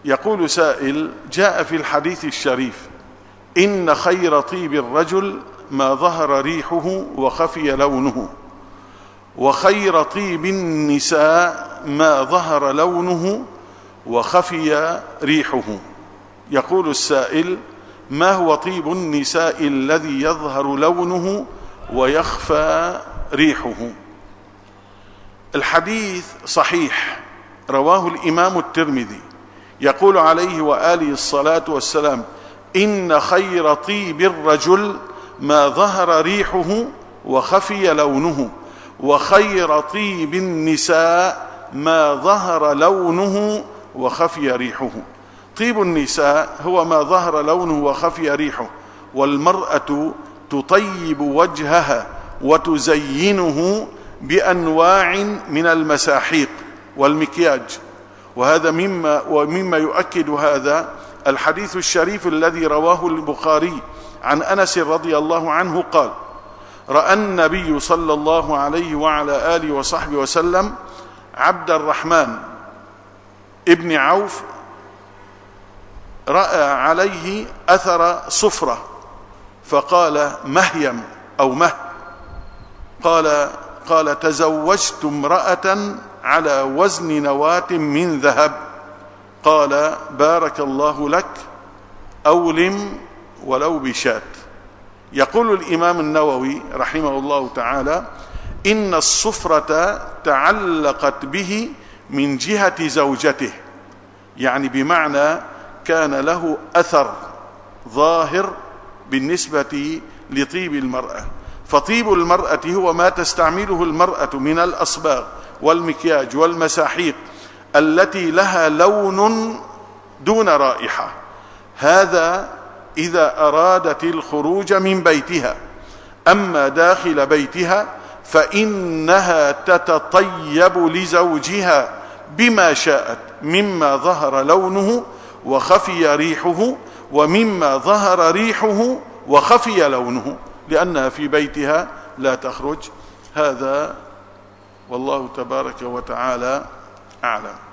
يقول سائل: جاء في الحديث الشريف: إن خير طيب الرجل ما ظهر ريحه وخفي لونه، وخير طيب النساء ما ظهر لونه وخفي ريحه. يقول السائل: ما هو طيب النساء الذي يظهر لونه ويخفى ريحه؟ الحديث صحيح، رواه الإمام الترمذي، يقول عليه وآله الصلاة والسلام: إن خير طيب الرجل ما ظهر ريحه وخفي لونه، وخير طيب النساء ما ظهر لونه وخفي ريحه. طيب النساء هو ما ظهر لونه وخفي ريحه، والمرأة تطيب وجهها وتزينه بأنواع من المساحيق والمكياج. وهذا مما يؤكد هذا الحديث الشريف الذي رواه البخاري عن أنس رضي الله عنه قال: رأى النبي صلى الله عليه وعلى آله وصحبه وسلم عبد الرحمن ابن عوف رأى عليه أثر صفرة، فقال: مهيم أو مه. قال: تزوجت امرأة على وزن نواة من ذهب. قال: بارك الله لك، أولم ولو بشاة. يقول الإمام النووي رحمه الله تعالى: إن الصفرة تعلقت به من جهة زوجته، يعني بمعنى كان له أثر ظاهر بالنسبة لطيب المرأة. فطيب المرأة هو ما تستعمله المرأة من الأصباغ والمكياج والمساحيق التي لها لون دون رائحة. هذا إذا أرادت الخروج من بيتها. أما داخل بيتها فإنها تتطيب لزوجها بما شاءت، مما ظهر لونه وخفي ريحه، ومما ظهر ريحه وخفي لونه، لأنها في بيتها لا تخرج. هذا والله تبارك وتعالى أعلم.